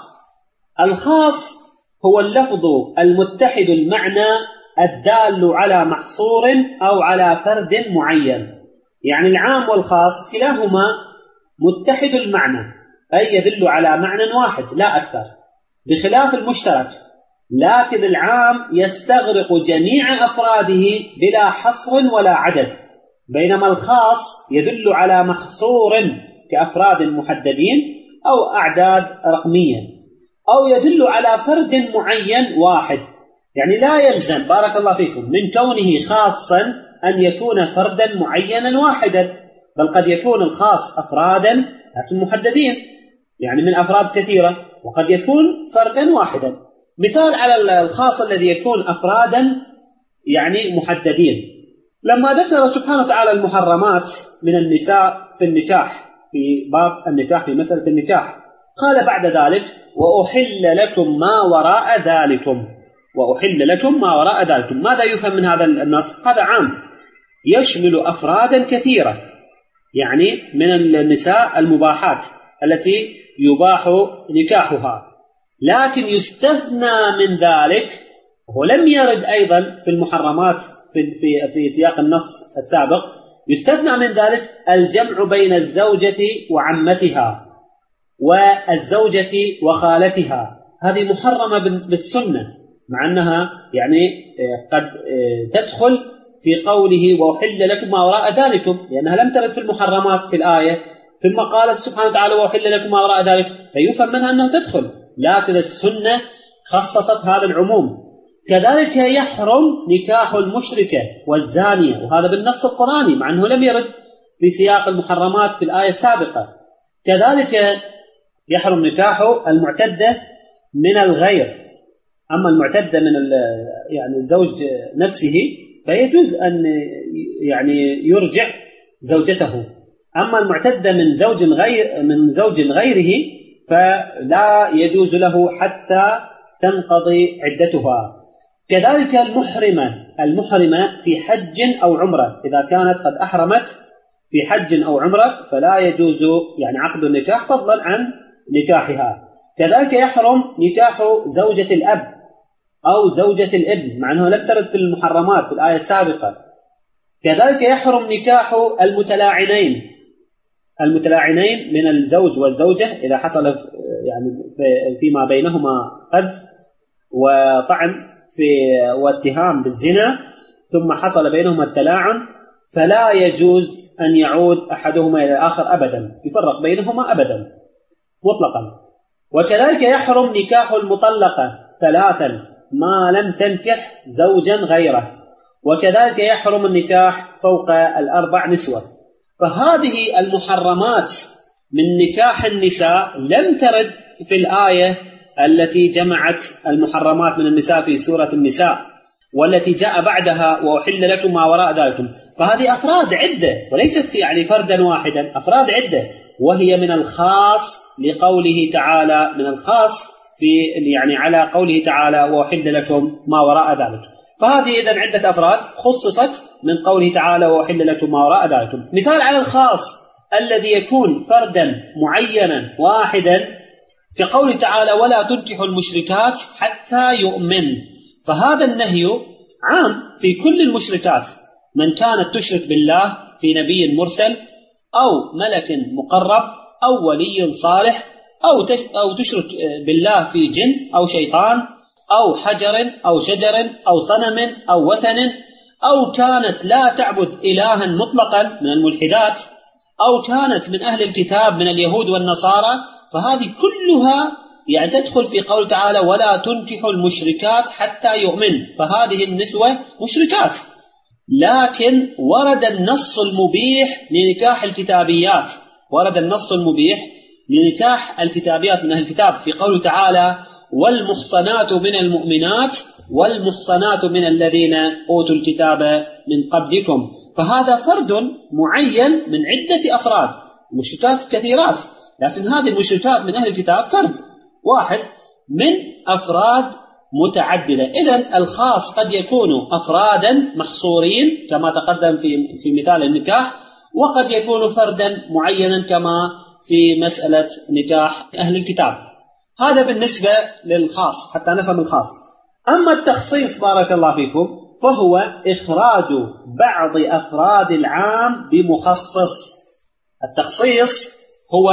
الخاص هو اللفظ المتحد المعنى الدال على محصور أو على فرد معين. يعني العام والخاص كلاهما متحد المعنى، أي يدل على معنى واحد لا أكثر، بخلاف المشترك. لكن العام يستغرق جميع أفراده بلا حصر ولا عدد، بينما الخاص يدل على محصور كأفراد محددين أو أعداد رقمية، أو يدل على فرد معين واحد. يعني لا يلزم بارك الله فيكم من كونه خاصا أن يكون فردا معينا واحدا، بل قد يكون الخاص أفرادا لكن محددين، يعني من أفراد كثيرة، وقد يكون فردا واحدا. مثال على الخاص الذي يكون أفرادا يعني محددين، لما ذكر سبحانه وتعالى المحرمات من النساء في النكاح، في باب النكاح في مسألة النكاح، قال بعد ذلك وأحل لكم ما وراء ذلكم وأحل لكم ما وراء ذلكم. ماذا يفهم من هذا النص؟ هذا عام يشمل أفرادا كثيرة، يعني من النساء المباحات التي يباح نكاحها، لكن يستثنى من ذلك، ولم يرد أيضا في المحرمات في, في, في سياق النص السابق، يستثنى من ذلك الجمع بين الزوجة وعمتها والزوجة وخالتها. هذه محرمة بالسنة، مع أنها يعني قد تدخل في قوله وأحل لكم ما وراء ذلكم، لأنها لم ترد في المحرمات في الآية، ثم قالت سبحانه وتعالى وأحل لكم ما وراء ذلك، فيفهم منها أنها تدخل، لكن السنة خصصت هذا العموم. كذلك يحرم نكاح المشركة والزانية، وهذا بالنص القرآني مع أنه لم يرد في سياق المحرمات في الآية السابقة. كذلك يحرم نكاح المعتدة من الغير، أما المعتدة من يعني الزوج نفسه فيجوز أن يعني يرجع زوجته، أما المعتدة من زوج غير من زوج غيره فلا يجوز له حتى تنقضي عدتها. كذلك المحرمة المحرمة في حج أو عمرة، إذا كانت قد أحرمت في حج أو عمرة فلا يجوز يعني عقد النكاح فضلا عن نكاحها. كذلك يحرم نكاح زوجة الأب أو زوجة الابن، مع أنه لم ترد في المحرمات في الآية السابقة. كذلك يحرم نكاح المتلاعنين المتلاعنين من الزوج والزوجة إذا حصل يعني فيما بينهما قذف وطعن في واتهام بالزنا، ثم حصل بينهما التلاعن، فلا يجوز أن يعود أحدهما إلى الآخر أبدا، يفرق بينهما أبدا مطلقا. وكذلك يحرم نكاح المطلقة ثلاثا ما لم تنكح زوجا غيره، وكذلك يحرم النكاح فوق الأربع نسوة. فهذه المحرمات من نكاح النساء لم ترد في الآية التي جمعت المحرمات من النساء في سورة النساء، والتي جاء بعدها وأحل لكم ما وراء ذلكم. فهذه أفراد عدة وليست يعني فردا واحدا، أفراد عدة، وهي من الخاص لقوله تعالى، من الخاص في يعني على قوله تعالى وأحل لكم ما وراء ذلك. فهذه إذن عدة أفراد خصصت من قوله تعالى وأحل لكم ما وراء ذلكم. مثال على الخاص الذي يكون فردا معينا واحدا كقوله تعالى ولا تنكحوا المشركات حتى يؤمن، فهذا النهي عام في كل المشركات، من كانت تشرك بالله في نبي مرسل أو ملك مقرب أو ولي صالح أو أو تشرك بالله في جن أو شيطان أو حجر أو شجر أو صنم أو وثن، أو كانت لا تعبد إلها مطلقا من الملحدات، أو كانت من أهل الكتاب من اليهود والنصارى، فهذه كلها يعني تدخل في قول تعالى ولا تنكحوا المشركات حتى يؤمن، فهذه النسوة مشركات، لكن ورد النص المبيح لنكاح الكتابيات، ورد النص المبيح لنكاح الكتابيات من أهل الكتاب في قول تعالى والمحصنات من المؤمنات والمحصنات من الذين أوتوا الكتاب من قبلكم، فهذا فرد معين من عدة أفراد، المشركات كثيرات، لكن هذه المشركات من أهل الكتاب فرد واحد من أفراد متعددة. إذن الخاص قد يكون أفرادا محصورين كما تقدم في في مثال النكاح، وقد يكون فردا معينا كما في مسألة نكاح أهل الكتاب. هذا بالنسبة للخاص حتى نفهم الخاص. أما التخصيص بارك الله فيكم فهو إخراج بعض أفراد العام بمخصص. التخصيص هو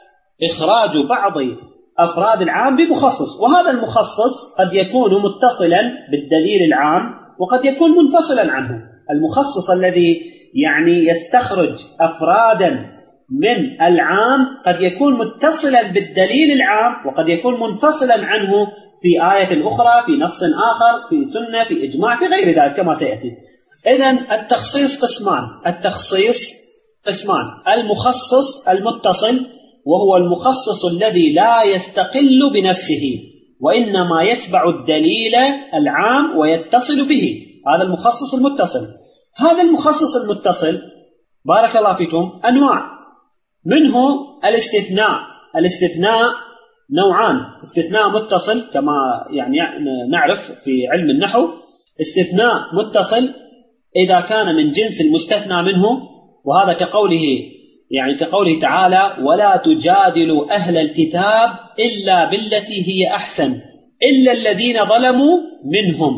إخراج بعض أفراد العام بمخصص، وهذا المخصص قد يكون متصلا بالدليل العام وقد يكون منفصلا عنه. المخصص الذي يعني يستخرج أفرادا من العام قد يكون متصلا بالدليل العام وقد يكون منفصلا عنه في آية أخرى، في نص آخر، في سنة، في إجماع، في غير ذلك كما سيأتي. إذن التخصيص قسمان، التخصيص قسمان: المخصص المتصل، وهو المخصص الذي لا يستقل بنفسه وإنما يتبع الدليل العام ويتصل به، هذا المخصص المتصل. هذا المخصص المتصل بارك الله فيكم أنواع، منه الاستثناء. الاستثناء نوعان: استثناء متصل كما يعني نعرف في علم النحو، استثناء متصل إذا كان من جنس المستثنى منه، وهذا كقوله يعني كقوله تعالى ولا تجادلوا أهل الكتاب إلا بالتي هي أحسن إلا الذين ظلموا منهم.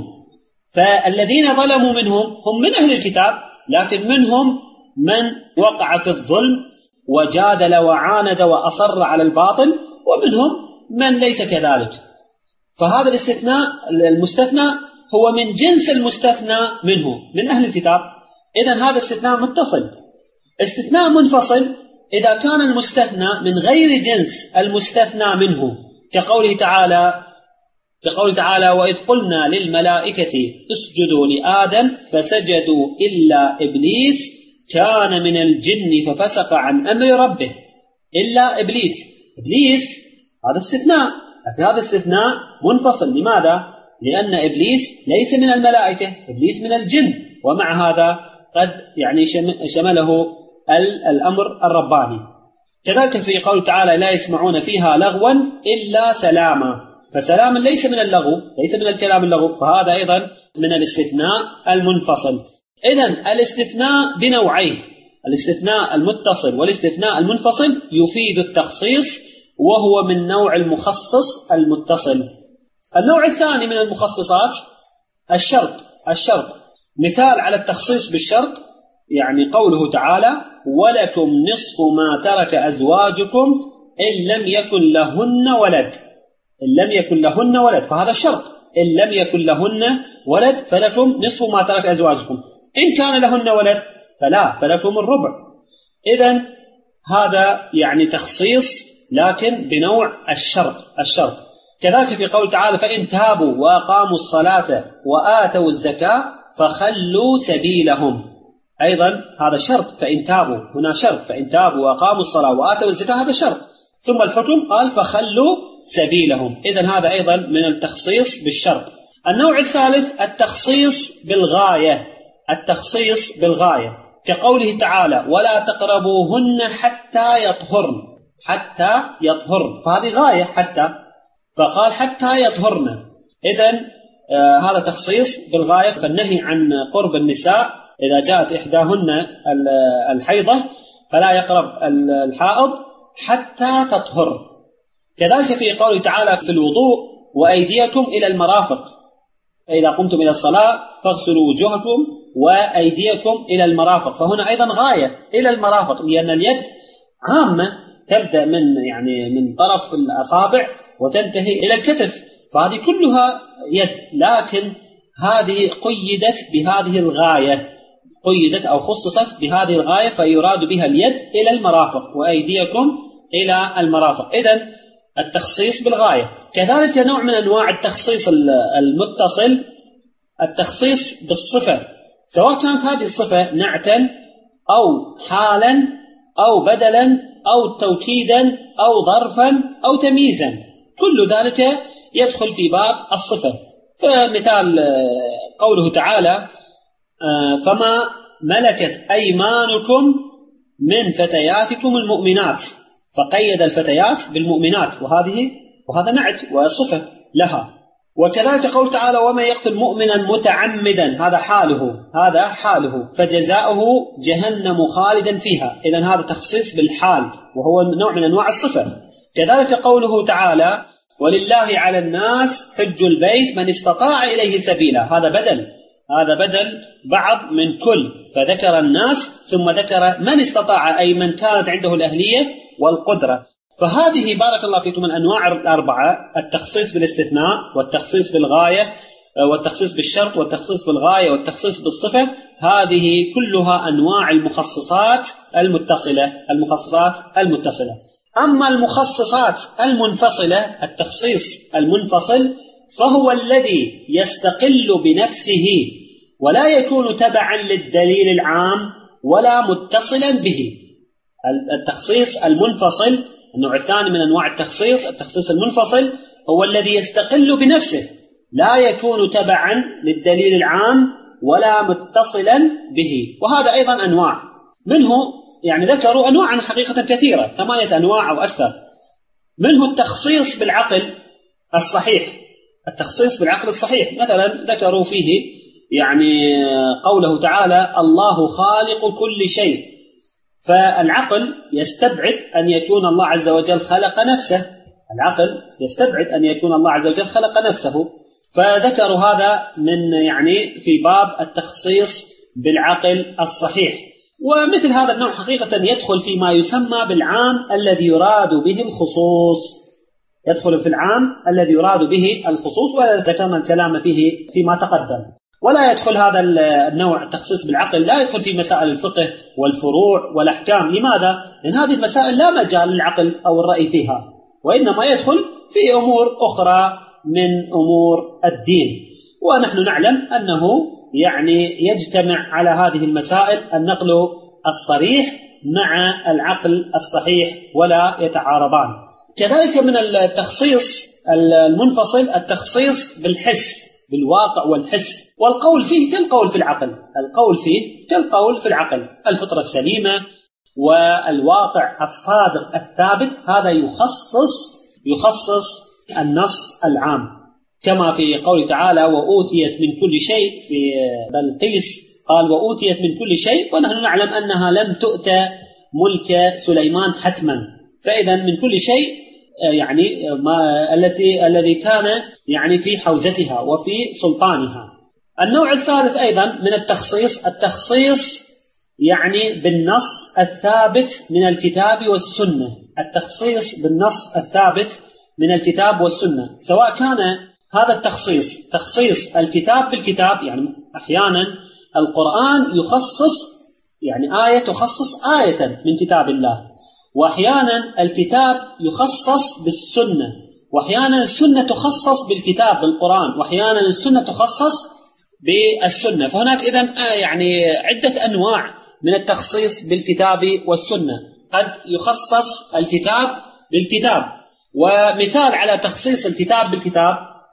فالذين ظلموا منهم هم من أهل الكتاب، لكن منهم من وقع في الظلم وجادل وعاند وأصر على الباطل، ومنهم من ليس كذلك. فهذا الاستثناء المستثنى هو من جنس المستثنى منه من أهل الكتاب، إذن هذا استثناء متصل. استثناء منفصل إذا كان المستثنى من غير جنس المستثنى منه، كقوله تعالى كقوله تعالى وإذ قلنا للملائكة اسجدوا لآدم فسجدوا إلا إبليس كان من الجن ففسق عن أمر ربه. إلا إبليس، إبليس هذا استثناء، لكن هذا استثناء منفصل. لماذا؟ لأن إبليس ليس من الملائكة، إبليس من الجن، ومع هذا قد يعني شمله الأمر الرباني. كذلك في قول تعالى لا يسمعون فيها لغوا إلا سلاما، فسلام ليس من اللغو، ليس من الكلام اللغو، فهذا أيضا من الاستثناء المنفصل. إذن الاستثناء بنوعيه، الاستثناء المتصل والاستثناء المنفصل يفيد التخصيص، وهو من نوع المخصص المتصل. النوع الثاني من المخصصات الشرط. الشرط مثال على التخصيص بالشرط يعني قوله تعالى ولكم نصف ما ترك أزواجكم إن لم يكن لهن ولد. إن لم يكن لهن ولد، فهذا شرط، إن لم يكن لهن ولد فلكم نصف ما ترك أزواجكم، إن كان لهن ولد فلا، فلكم الربع. إذن هذا يعني تخصيص لكن بنوع الشرط. الشرط كذلك في قول تعالى فإن تابوا وأقاموا الصلاة وآتوا الزكاة فخلوا سبيلهم، أيضا هذا شرط، فإن تابوا هنا شرط، فإن تابوا وأقاموا الصلاة وآتوا الزكاة هذا شرط، ثم الحكم قال فخلوا سبيلهم. إذن هذا أيضا من التخصيص بالشرط. النوع الثالث التخصيص بالغاية. التخصيص بالغاية كقوله تعالى ولا تقربوهن حتى يطهرن، حتى يطهرن، فهذه غاية حتى، فقال حتى يطهرن. إذن آه هذا تخصيص بالغاية، فالنهي عن قرب النساء إذا جاءت إحداهن الحيضة فلا يقرب الحائض حتى تطهر. كذلك في قوله تعالى في الوضوء وأيديكم إلى المرافق، فإذا قمتم إلى الصلاة فاغسلوا وجوهكم وأيديكم إلى المرافق، فهنا أيضا غاية إلى المرافق، لأن اليد عامة تبدأ من يعني من طرف الأصابع وتنتهي إلى الكتف، فهذه كلها يد، لكن هذه قيدت بهذه الغاية، قيدت أو خصصت بهذه الغاية، فيراد بها اليد إلى المرافق وأيديكم إلى المرافق. إذن التخصيص بالغاية. كذلك نوع من أنواع التخصيص المتصل التخصيص بالصفة، سواء كانت هذه الصفة نعتا أو حالا أو بدلا أو توكيدا أو ظرفا أو تمييزا، كل ذلك يدخل في باب الصفة. فمثال قوله تعالى فما ملكت أيمانكم من فتياتكم المؤمنات، فقيد الفتيات بالمؤمنات، وهذه وهذا نعت وصفة لها. وكذلك قول تعالى ومن يقتل مؤمنا متعمدا، هذا حاله هذا حاله فجزاؤه جهنم خالدا فيها، إذن هذا تخصيص بالحال وهو نوع من أنواع الصفة. كذلك قوله تعالى ولله على الناس حج البيت من استطاع إليه سبيلا، هذا بدل هذا بدل بعض من كل، فذكر الناس ثم ذكر من استطاع أي من كانت عنده الأهلية والقدرة. فهذه بارك الله فيكم الأنواع الأربعة، التخصيص بالاستثناء والتخصيص بالغاية والتخصيص بالشرط والتخصيص بالغاية والتخصيص بالصفة، هذه كلها أنواع المخصصات المتصلة المخصصات المتصلة. أما المخصصات المنفصلة، التخصيص المنفصل فهو الذي يستقل بنفسه ولا يكون تبعا للدليل العام ولا متصلا به. التخصيص المنفصل النوع الثاني من أنواع التخصيص، التخصيص المنفصل هو الذي يستقل بنفسه لا يكون تبعا للدليل العام ولا متصلا به. وهذا أيضا أنواع منه، يعني ذكروا أنواعا حقيقة كثيرة، ثمانية أنواع أو أكثر. منه التخصيص بالعقل الصحيح، التخصيص بالعقل الصحيح، مثلا ذكروا فيه يعني قوله تعالى الله خالق كل شيء، فالعقل يستبعد أن يكون الله عز وجل خلق نفسه، العقل يستبعد أن يكون الله عز وجل خلق نفسه، فذكروا هذا من يعني في باب التخصيص بالعقل الصحيح. ومثل هذا النوع حقيقة يدخل فيما يسمى بالعام الذي يراد به الخصوص، يدخل في العام الذي يراد به الخصوص، وذكرنا الكلام فيه فيما تقدم. ولا يدخل هذا النوع التخصيص بالعقل لا يدخل في مسائل الفقه والفروع والأحكام. لماذا؟ لأن هذه المسائل لا مجال للعقل أو الرأي فيها، وإنما يدخل في أمور أخرى من أمور الدين. ونحن نعلم أنه يعني يجتمع على هذه المسائل النقل الصريح مع العقل الصحيح ولا يتعارضان. كذلك من التخصيص المنفصل التخصيص بالحس، بالواقع والحس، والقول فيه كالقول في العقل، القول فيه كالقول في العقل، الفطرة السليمة والواقع الصادق الثابت، هذا يخصص يخصص النص العام، كما في قول تعالى وأوتيت من كل شيء في بلقيس، قال وأوتيت من كل شيء، ونحن نعلم أنها لم تؤتى ملك سليمان حتما، فإذا من كل شيء يعني ما التي الذي كان يعني في حوزتها وفي سلطانها. النوع الثالث أيضا من التخصيص التخصيص يعني بالنص الثابت من الكتاب والسنة، التخصيص بالنص الثابت من الكتاب والسنة، سواء كان هذا التخصيص تخصيص الكتاب بالكتاب، يعني أحيانا القرآن يخصص يعني آية تخصص آية من كتاب الله، وأحيانا الكتاب يخصص بالسنة، وأحيانا السنة تخصص بالكتاب بالقرآن، وأحيانا السنة تخصص بالسنة. فهناك إذن يعني عدة أنواع من التخصيص بالكتاب والسنة، قد يخصص الكتاب بالكتاب. ومثال على تخصيص الكتاب بالكتاب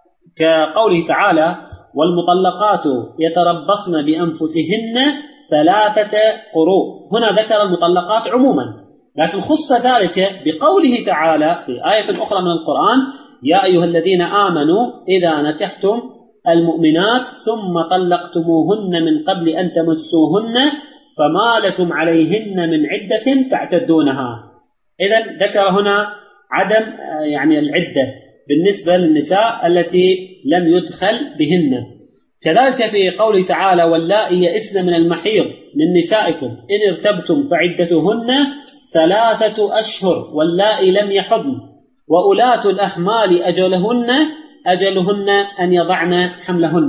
كقوله تعالى والمطلقات يتربصن بأنفسهن ثلاثة قروء، هنا ذكر المطلقات عموما، لكن خص ذلك بقوله تعالى في آية أخرى من القرآن يا أيها الذين آمنوا إذا نكحتم المؤمنات ثم طلقتموهن من قبل أن تمسوهن فما لكم عليهن من عدة تعتدونها. إذن ذكر هنا عدم يعني العدة بالنسبة للنساء التي لم يدخل بهن. كذلك في قوله تعالى واللائي يئسن من المحيض من نسائكم إن ارتبتم فعدتهن ثلاثة أشهر واللائي لم يحضن وأولاة الأحمال أجلهن أجلهن أن يضعن حملهن.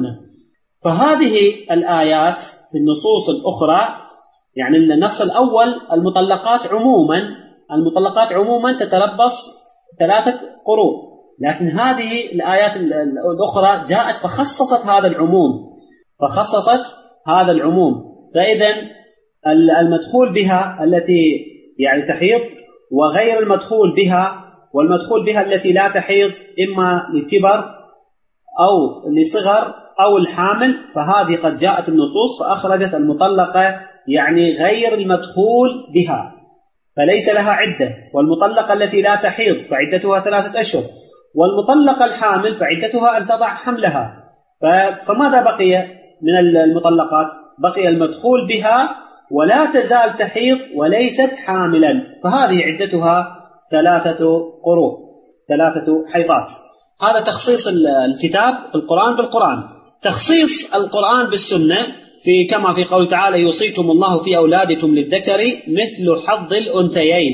فهذه الآيات في النصوص الأخرى يعني النص الأول المطلقات عموما المطلقات عموما تتربص ثلاثة قروء، لكن هذه الآيات الأخرى جاءت فخصصت هذا العموم فخصصت هذا العموم فإذا المدخول بها التي يعني تحيض وغير المدخول بها، والمدخول بها التي لا تحيض إما للكبر أو لصغر أو الحامل، فهذه قد جاءت النصوص فأخرجت المطلقة يعني غير المدخول بها فليس لها عدة، والمطلقة التي لا تحيض فعدتها ثلاثة أشهر، والمطلقة الحامل فعدتها أن تضع حملها. فماذا بقي من المطلقات؟ بقي المدخول بها ولا تزال تحيض وليست حاملا، فهذه عدتها ثلاثة قروء، ثلاثة حيضات. هذا تخصيص الكتاب القرآن بالقرآن. تخصيص القرآن بالسنة في كما في قول تعالى يوصيكم الله في أولادكم للذكر مثل حظ الأنثيين،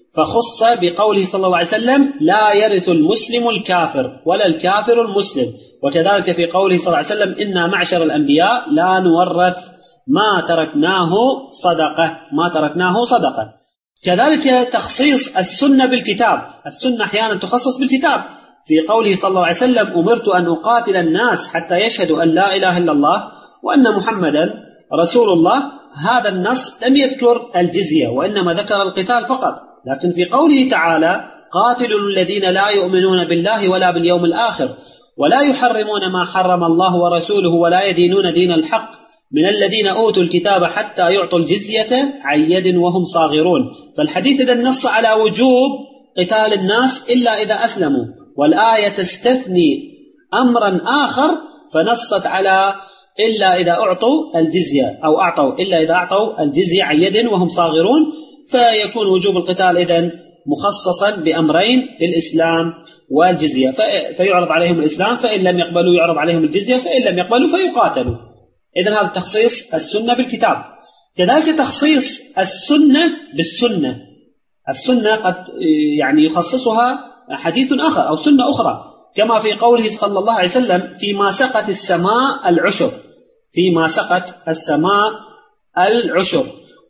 فخص بقوله صلى الله عليه وسلم لا يرث المسلم الكافر ولا الكافر المسلم، وكذلك في قوله صلى الله عليه وسلم إنا معشر الأنبياء لا نورث ما تركناه صدقة ما تركناه صدقة. كذلك تخصيص السنة بالكتاب، السنة أحيانا تخصص بالكتاب في قوله صلى الله عليه وسلم أمرت أن أقاتل الناس حتى يشهدوا أن لا إله إلا الله وأن محمدا رسول الله. هذا النص لم يذكر الجزية وإنما ذكر القتال فقط، لكن في قوله تعالى قاتلوا الذين لا يؤمنون بالله ولا باليوم الآخر ولا يحرمون ما حرم الله ورسوله ولا يدينون دين الحق من الذين أوتوا الكتاب حتى يعطوا الجزية عن يد وهم صاغرون. فالحديث إذا نص على وجوب قتال الناس إلا إذا أسلموا، والآية تستثني أمرا آخر فنصت على إلا إذا أعطوا الجزية أو أعطوا إلا إذا أعطوا الجزية عن يد وهم صاغرون، فيكون وجوب القتال إذن مخصصا بأمرين الإسلام والجزية، فيعرض عليهم الإسلام فإن لم يقبلوا يعرض عليهم الجزية فإن لم يقبلوا فيقاتلوا. إذن هذا تخصيص السنة بالكتاب. كذلك تخصيص السنة بالسنة، السنة قد يعني يخصصها حديث آخر أو سنة أخرى كما في قوله صلى الله عليه وسلم فيما سقت السماء العشر، فيما سقت السماء العشر،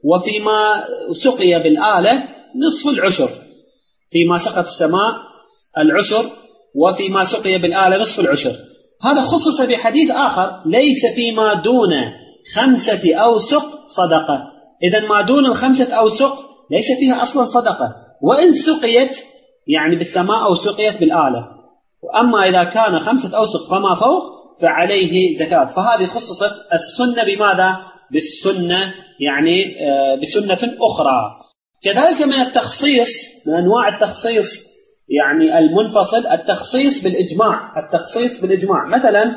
وفيما سقي بالآلة نصف العشر، فيما سقت السماء العشر وفيما سقي بالآلة نصف العشر. هذا خصص بحديث آخر ليس فيما دون خمسة أوسق صدقة. إذن ما دون الخمسة أوسق ليس فيها أصلا صدقة، وإن سقيت يعني بالسماء أو سقيت بالآلة، وأما إذا كان خمسة أوسق فما فوق فعليه زكاة. فهذه خصصت السنة بماذا؟ بالسنة يعني بسنة أخرى. كذلك من التخصيص من أنواع التخصيص يعني المنفصل التخصيص بالإجماع، التخصيص بالإجماع مثلا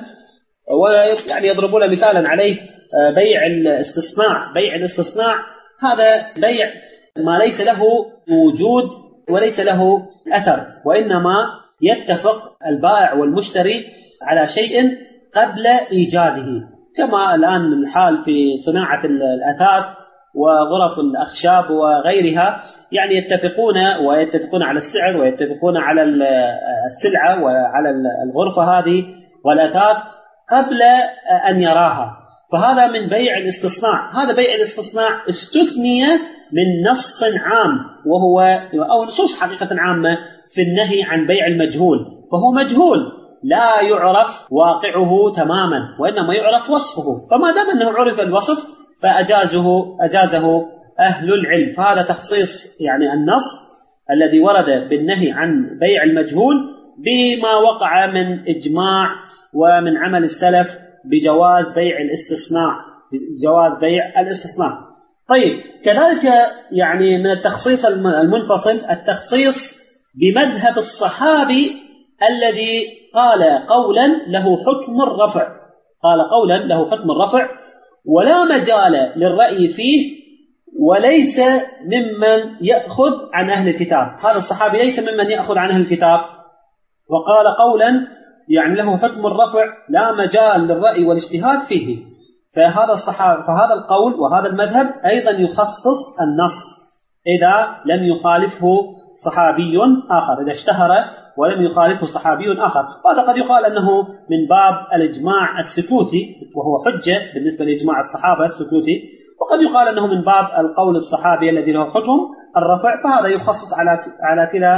ويعني يضربون مثالا عليه بيع الاستثناء. بيع الاستثناء هذا بيع ما ليس له وجود وليس له أثر، وإنما يتفق البائع والمشتري على شيء قبل إيجاده، كما الآن الحال في صناعة الأثاث وغرف الأخشاب وغيرها، يعني يتفقون ويتفقون على السعر ويتفقون على السلعة وعلى الغرفة هذه والأثاث قبل أن يراها، فهذا من بيع الاستصناع. هذا بيع الاستصناع استثني من نص عام وهو أو نصوص حقيقة عامة في النهي عن بيع المجهول، فهو مجهول لا يعرف واقعه تماما وإنما يعرف وصفه، فما دام أنه عرف الوصف فأجازه أجازه أهل العلم. فهذا تخصيص يعني النص الذي ورد بالنهي عن بيع المجهول بما وقع من إجماع ومن عمل السلف بجواز بيع الاستثناء، بجواز بيع الاستثناء. طيب كذلك يعني من التخصيص المنفصل التخصيص بمذهب الصحابي الذي قال قولا له حكم الرفع، قال قولا له حكم الرفع ولا مجال للرأي فيه وليس ممن يأخذ عن أهل الكتاب. هذا الصحابي ليس ممن يأخذ عن أهل الكتاب، وقال قولا يعني له حكم الرفع لا مجال للرأي والاجتهاد فيه، فهذا الصحابي فهذا القول وهذا المذهب أيضا يخصص النص إذا لم يخالفه صحابي آخر، إذا اشتهر ولم يخالفه صحابي آخر. وهذا قد يقال أنه من باب الإجماع السكوتي وهو حجة بالنسبة لإجماع الصحابة السكوتي، وقد يقال أنه من باب القول الصحابي الذي له حكم الرفع، فهذا يخصص على على كلا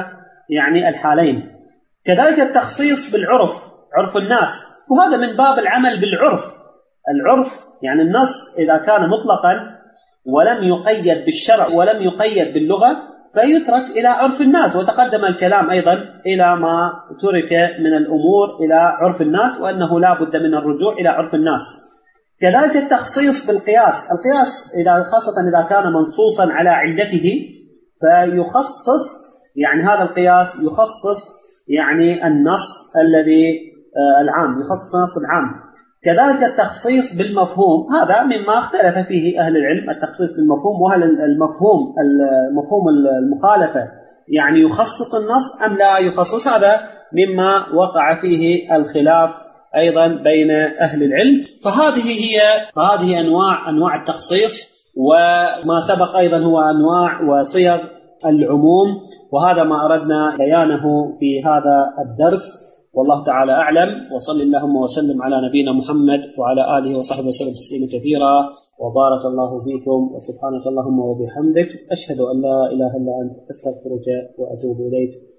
يعني الحالين. كذلك التخصيص بالعرف، عرف الناس، وهذا من باب العمل بالعرف. العرف يعني النص إذا كان مطلقا ولم يقيد بالشرع ولم يقيد باللغة فيترك إلى عرف الناس. وتقدم الكلام أيضا إلى ما ترك من الأمور إلى عرف الناس، وأنه لا بد من الرجوع إلى عرف الناس. كذلك التخصيص بالقياس، القياس إذا خاصة إذا كان منصوصا على علته فيخصص، يعني هذا القياس يخصص يعني النص الذي العام، يخصص النص العام. كذلك التخصيص بالمفهوم، هذا مما اختلف فيه أهل العلم، التخصيص بالمفهوم، وهل المفهوم المفهوم المخالفة يعني يخصص النص أم لا يخصص، هذا مما وقع فيه الخلاف أيضا بين أهل العلم. فهذه هي فهذه أنواع أنواع التخصيص، وما سبق أيضا هو أنواع وصيغ العموم، وهذا ما أردنا بيانه في هذا الدرس. والله تعالى أعلم، وصل اللهم وسلم على نبينا محمد وعلى آله وصحبه وسلم تسليما كثيرا، وبارك الله فيكم، وسبحانك اللهم وبحمدك، أشهد أن لا إله إلا أنت، أستغفرك وأتوب إليك.